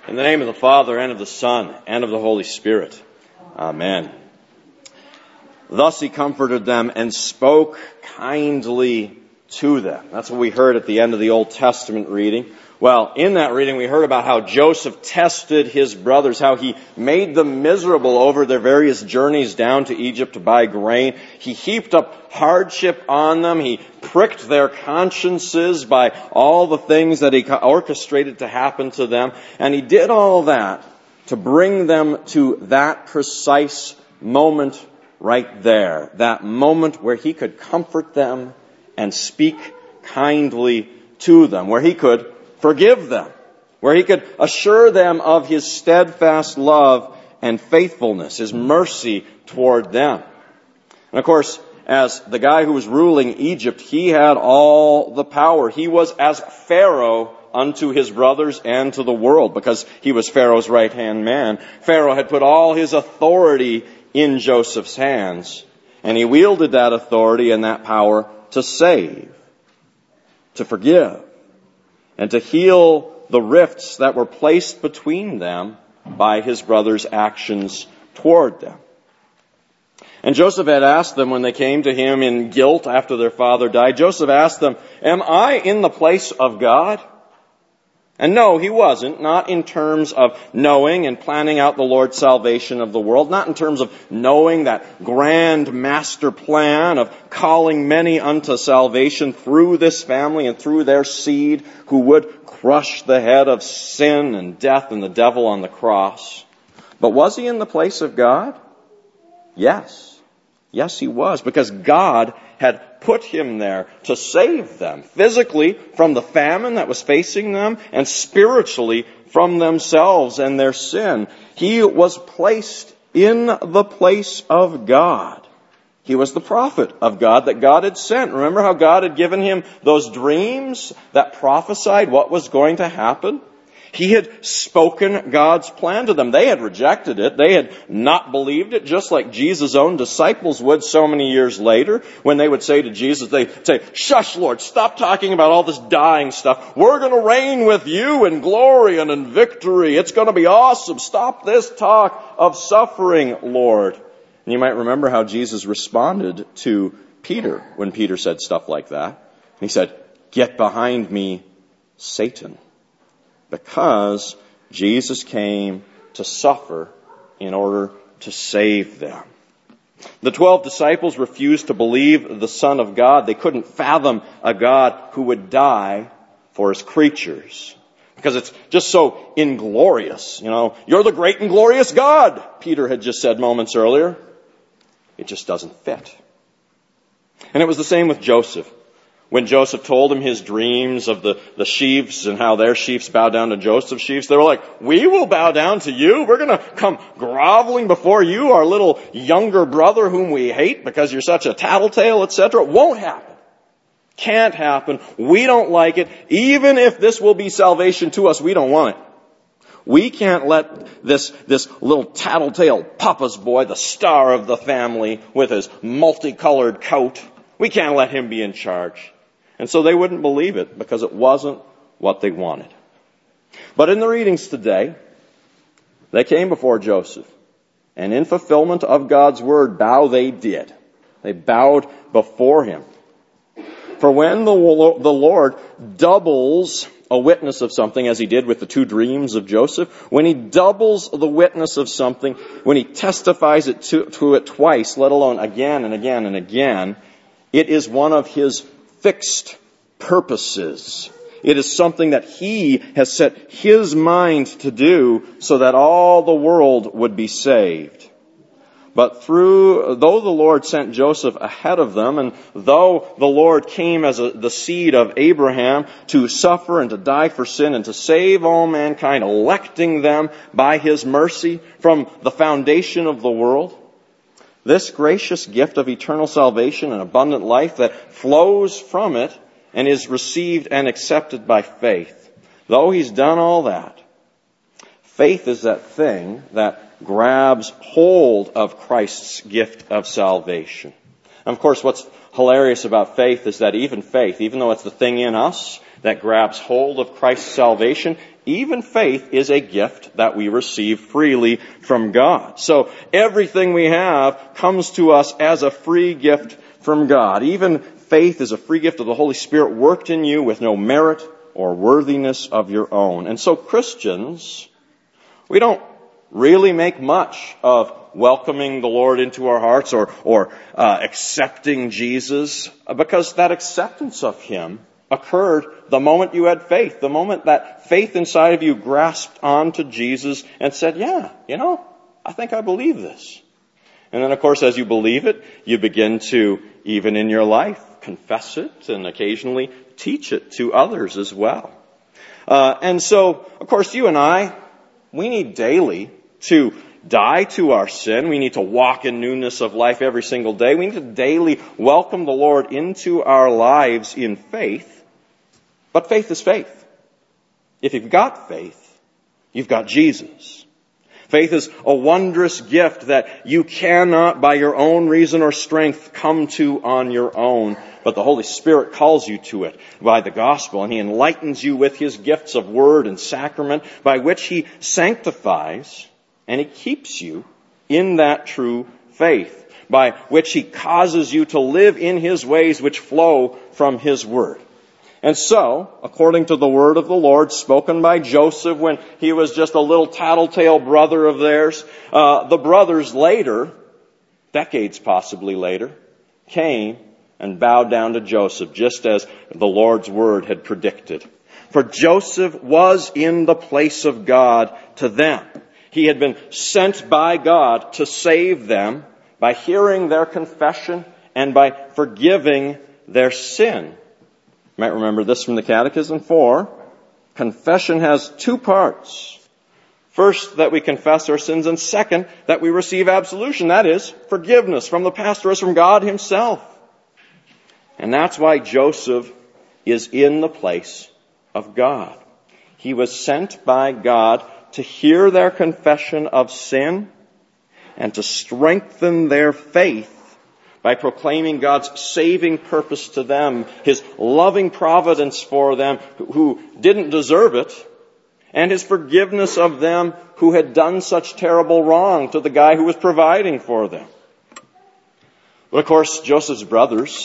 In the name of the Father, and of the Son, and of the Holy Spirit. Amen. Thus he comforted them and spoke kindly to them. That's what we heard at the end of the Old Testament reading. Well, in that reading we heard about how Joseph tested his brothers, how he made them miserable over their various journeys down to Egypt to buy grain. He heaped up hardship on them. He pricked their consciences by all the things that he orchestrated to happen to them. And he did all that to bring them to that precise moment right there. That moment where he could comfort them and speak kindly to them. Where he could forgive them. Where he could assure them of his steadfast love and faithfulness, his mercy toward them. And of course, as the guy who was ruling Egypt, he had all the power. He was as Pharaoh unto his brothers and to the world, because he was Pharaoh's right-hand man. Pharaoh had put all his authority in Joseph's hands, and he wielded that authority and that power to save, to forgive, and to heal the rifts that were placed between them by his brothers' actions toward them. And Joseph had asked them when they came to him in guilt after their father died, Joseph asked them, "Am I in the place of God?" And no, he wasn't, not in terms of knowing and planning out the Lord's salvation of the world, not in terms of knowing that grand master plan of calling many unto salvation through this family and through their seed who would crush the head of sin and death and the devil on the cross. But was he in the place of God? Yes. Yes, he was, because God had put him there to save them, physically from the famine that was facing them, and spiritually from themselves and their sin. He was placed in the place of God. He was the prophet of God that God had sent. Remember how God had given him those dreams that prophesied what was going to happen? He had spoken God's plan to them. They had rejected it. They had not believed it, just like Jesus' own disciples would so many years later when they would say to Jesus, they'd say, "Shush, Lord, stop talking about all this dying stuff. We're going to reign with you in glory and in victory. It's going to be awesome. Stop this talk of suffering, Lord." And you might remember how Jesus responded to Peter when Peter said stuff like that. He said, "Get behind me, Satan." Because Jesus came to suffer in order to save them. The 12 disciples refused to believe the Son of God. They couldn't fathom a God who would die for his creatures, because it's just so inglorious. You're the great and glorious God, Peter had just said moments earlier. It just doesn't fit. And it was the same with Joseph. When Joseph told him his dreams of the sheaves and how their sheaves bow down to Joseph's sheaves, they were like, "We will bow down to you. We're going to come groveling before you, our little younger brother whom we hate because you're such a tattletale, etc." It won't happen. Can't happen. We don't like it. Even if this will be salvation to us, we don't want it. We can't let this little tattletale papa's boy, the star of the family with his multicolored coat, we can't let him be in charge. And so they wouldn't believe it because it wasn't what they wanted. But in the readings today, they came before Joseph, and in fulfillment of God's word, bow they did. They bowed before him. For when the Lord doubles a witness of something, as he did with the 2 dreams of Joseph, when he doubles the witness of something, when he testifies it to it twice, let alone again and again and again, it is one of his fixed purposes. It is something that he has set his mind to do so that all the world would be saved. But though the Lord sent Joseph ahead of them, and though the Lord came as the seed of Abraham to suffer and to die for sin and to save all mankind, electing them by his mercy from the foundation of the world, this gracious gift of eternal salvation and abundant life that flows from it and is received and accepted by faith. Though he's done all that, faith is that thing that grabs hold of Christ's gift of salvation. And of course, what's hilarious about faith is that even faith, even though it's the thing in us that grabs hold of Christ's salvation, even faith is a gift that we receive freely from God. So everything we have comes to us as a free gift from God. Even faith is a free gift of the Holy Spirit worked in you with no merit or worthiness of your own. And so Christians, we don't really make much of welcoming the Lord into our hearts or accepting Jesus, because that acceptance of Him occurred the moment you had faith, the moment that faith inside of you grasped onto Jesus and said, yeah, I think I believe this. And then, of course, as you believe it, you begin to, even in your life, confess it and occasionally teach it to others as well. And so, of course, you and I, we need daily to die to our sin. We need to walk in newness of life every single day. We need to daily welcome the Lord into our lives in faith. But faith is faith. If you've got faith, you've got Jesus. Faith is a wondrous gift that you cannot, by your own reason or strength, come to on your own. But the Holy Spirit calls you to it by the gospel, and He enlightens you with His gifts of word and sacrament, by which He sanctifies and He keeps you in that true faith, by which He causes you to live in His ways which flow from His word. And so, according to the word of the Lord spoken by Joseph when he was just a little tattletale brother of theirs, the brothers later, decades possibly later, came and bowed down to Joseph, just as the Lord's word had predicted. For Joseph was in the place of God to them. He had been sent by God to save them by hearing their confession and by forgiving their sin. You might remember this from the Catechism 4. Confession has two parts. First, that we confess our sins, and second, that we receive absolution. That is, forgiveness from the pastor as from God Himself. And that's why Joseph is in the place of God. He was sent by God to hear their confession of sin and to strengthen their faith by proclaiming God's saving purpose to them, His loving providence for them who didn't deserve it, and His forgiveness of them who had done such terrible wrong to the guy who was providing for them. But of course, Joseph's brothers,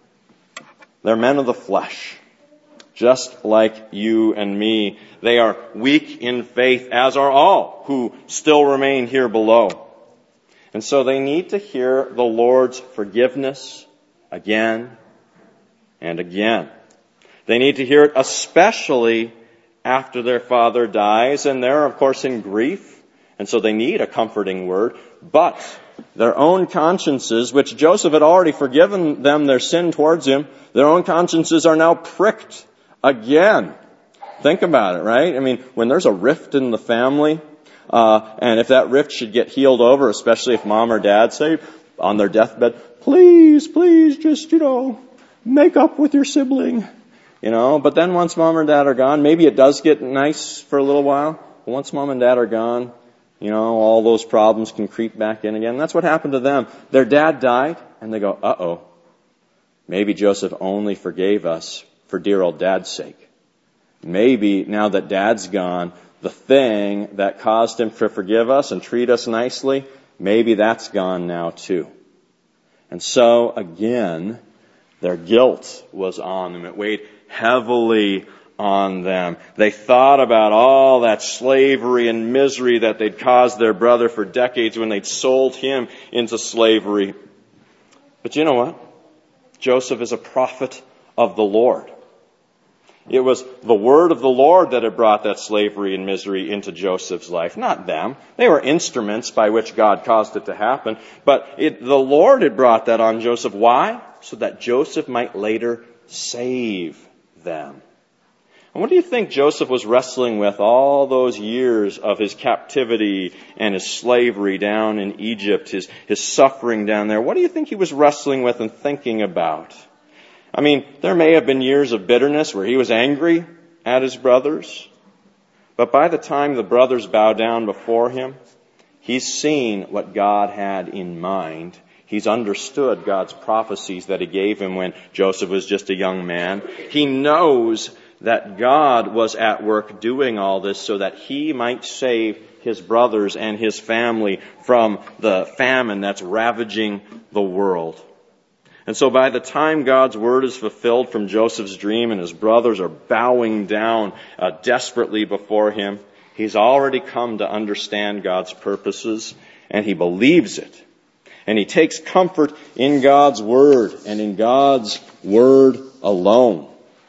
they're men of the flesh, just like you and me. They are weak in faith, as are all who still remain here below. And so they need to hear the Lord's forgiveness again and again. They need to hear it especially after their father dies, and they're, of course, in grief, and so they need a comforting word. But their own consciences, which Joseph had already forgiven them their sin towards him, their own consciences are now pricked again. Think about it, right? I mean, when there's a rift in the family, and if that rift should get healed over, especially if mom or dad say on their deathbed, please, just, make up with your sibling. But then once mom or dad are gone, maybe it does get nice for a little while. But once mom and dad are gone, all those problems can creep back in again. And that's what happened to them. Their dad died, and they go, uh-oh, maybe Joseph only forgave us for dear old dad's sake. Maybe now that dad's gone, the thing that caused him to forgive us and treat us nicely, maybe that's gone now too. And so, again, their guilt was on them. It weighed heavily on them. They thought about all that slavery and misery that they'd caused their brother for decades when they'd sold him into slavery. But you know what? Joseph is a prophet of the Lord. It was the word of the Lord that had brought that slavery and misery into Joseph's life, not them. They were instruments by which God caused it to happen. But the Lord had brought that on Joseph. Why? So that Joseph might later save them. And what do you think Joseph was wrestling with all those years of his captivity and his slavery down in Egypt, his suffering down there? What do you think he was wrestling with and thinking about? I mean, there may have been years of bitterness where he was angry at his brothers. But by the time the brothers bow down before him, he's seen what God had in mind. He's understood God's prophecies that He gave him when Joseph was just a young man. He knows that God was at work doing all this so that he might save his brothers and his family from the famine that's ravaging the world. And so by the time God's word is fulfilled from Joseph's dream and his brothers are bowing down desperately before him, he's already come to understand God's purposes, and he believes it. And he takes comfort in God's word and in God's word alone.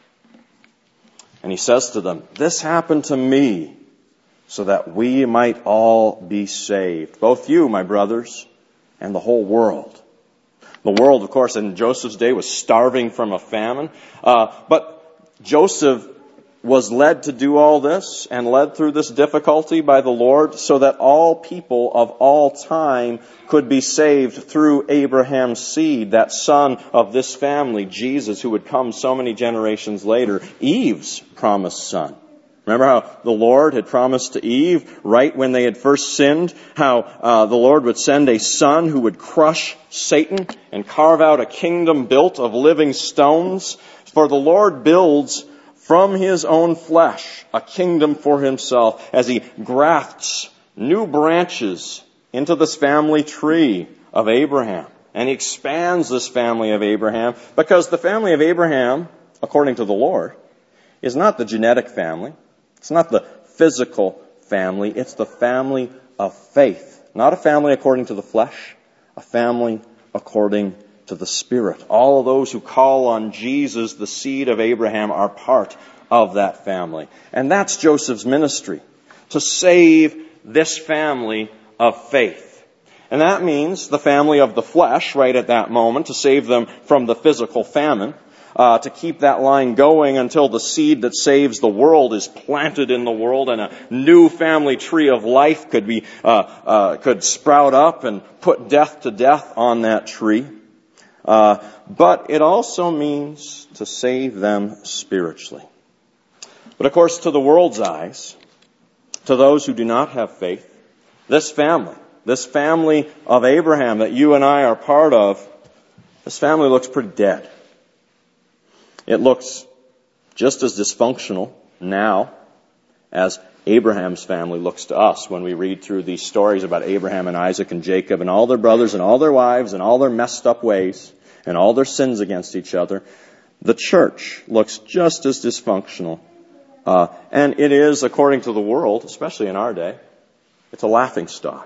And he says to them, "This happened to me so that we might all be saved. Both you, my brothers, and the whole world." The world, of course, in Joseph's day was starving from a famine. But Joseph was led to do all this and led through this difficulty by the Lord so that all people of all time could be saved through Abraham's seed, that son of this family, Jesus, who would come so many generations later, Eve's promised son. Remember how the Lord had promised to Eve right when they had first sinned, how the Lord would send a son who would crush Satan and carve out a kingdom built of living stones. For the Lord builds from his own flesh a kingdom for himself as he grafts new branches into this family tree of Abraham. And he expands this family of Abraham because the family of Abraham, according to the Lord, is not the genetic family. It's not the physical family. It's the family of faith. Not a family according to the flesh, a family according to the Spirit. All of those who call on Jesus, the seed of Abraham, are part of that family. And that's Joseph's ministry, to save this family of faith. And that means the family of the flesh, right at that moment, to save them from the physical famine, to keep that line going until the seed that saves the world is planted in the world and a new family tree of life could sprout up and put death to death on that tree. But it also means to save them spiritually. But of course, to the world's eyes, to those who do not have faith, this family of Abraham that you and I are part of, this family looks pretty dead. It looks just as dysfunctional now as Abraham's family looks to us when we read through these stories about Abraham and Isaac and Jacob and all their brothers and all their wives and all their messed up ways and all their sins against each other. The church looks just as dysfunctional. And it is, according to the world, especially in our day, it's a laughingstock.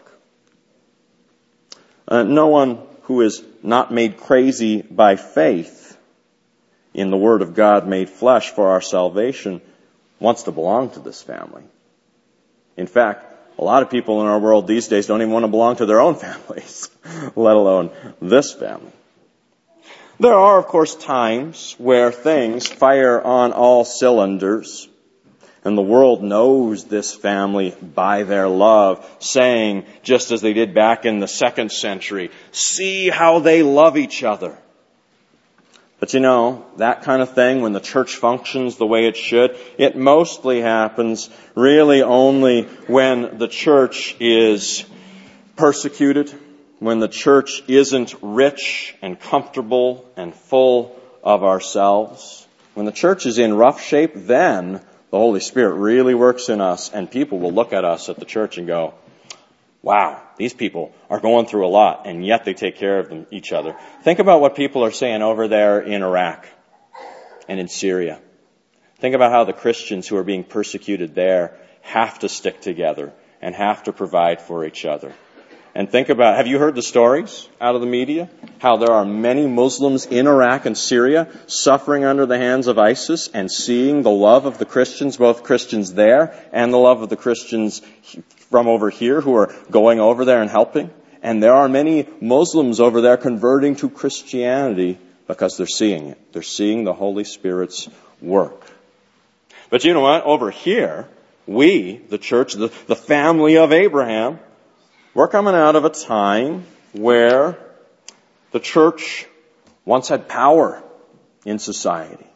No one who is not made crazy by faith in the Word of God made flesh for our salvation wants to belong to this family. In fact, a lot of people in our world these days don't even want to belong to their own families, let alone this family. There are, of course, times where things fire on all cylinders, and the world knows this family by their love, saying, just as they did back in the 2nd century, "See how they love each other." But you know, that kind of thing, when the church functions the way it should, it mostly happens really only when the church is persecuted, when the church isn't rich and comfortable and full of ourselves. When the church is in rough shape, then the Holy Spirit really works in us, and people will look at us at the church and go, "Wow, these people are going through a lot, and yet they take care of each other." Think about what people are saying over there in Iraq and in Syria. Think about how the Christians who are being persecuted there have to stick together and have to provide for each other. And think about, have you heard the stories out of the media? How there are many Muslims in Iraq and Syria suffering under the hands of ISIS and seeing the love of the Christians, both Christians there and the love of the Christians from over here who are going over there and helping. And there are many Muslims over there converting to Christianity because they're seeing it. They're seeing the Holy Spirit's work. But you know what? Over here, we, the church, the family of Abraham, we're coming out of a time where the church once had power in society.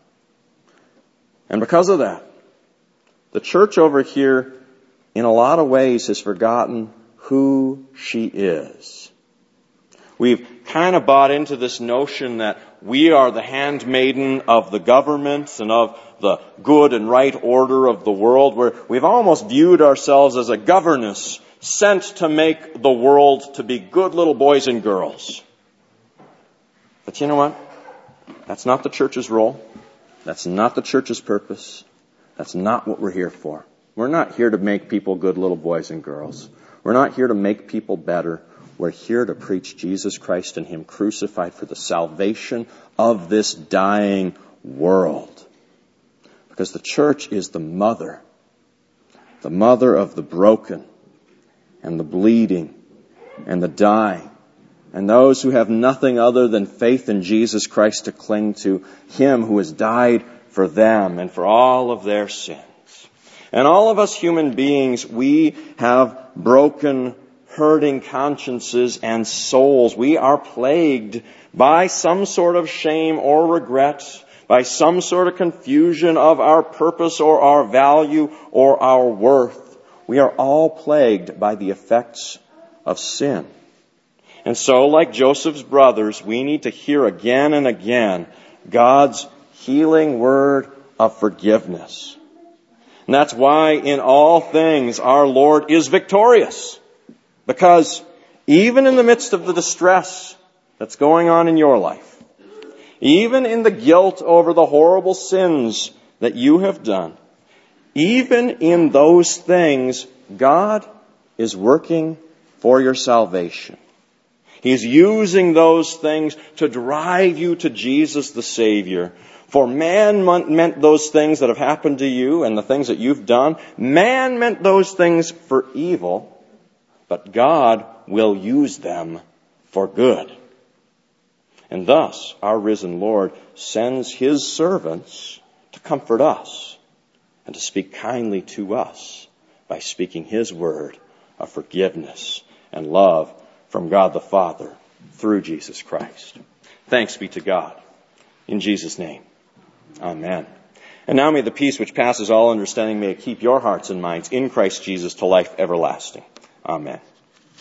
And because of that, the church over here, in a lot of ways, has forgotten who she is. We've kind of bought into this notion that we are the handmaiden of the government and of the good and right order of the world, where we've almost viewed ourselves as a governess sent to make the world to be good little boys and girls. But you know what? That's not the church's role. That's not the church's purpose. That's not what we're here for. We're not here to make people good little boys and girls. We're not here to make people better. We're here to preach Jesus Christ and Him crucified for the salvation of this dying world. Because the church is the mother of the broken and the bleeding and the dying, and those who have nothing other than faith in Jesus Christ to cling to, Him who has died for them and for all of their sins. And all of us human beings, we have broken, hurting consciences and souls. We are plagued by some sort of shame or regret, by some sort of confusion of our purpose or our value or our worth. We are all plagued by the effects of sin. And so, like Joseph's brothers, we need to hear again and again God's healing word of forgiveness. And that's why in all things our Lord is victorious. Because even in the midst of the distress that's going on in your life, even in the guilt over the horrible sins that you have done, even in those things, God is working for your salvation. He's using those things to drive you to Jesus the Savior. For man meant those things that have happened to you and the things that you've done. Man meant those things for evil, but God will use them for good. And thus, our risen Lord sends His servants to comfort us and to speak kindly to us by speaking His word of forgiveness and love from God the Father through Jesus Christ. Thanks be to God. In Jesus' name, amen. And now may the peace which passes all understanding may keep your hearts and minds in Christ Jesus to life everlasting. Amen.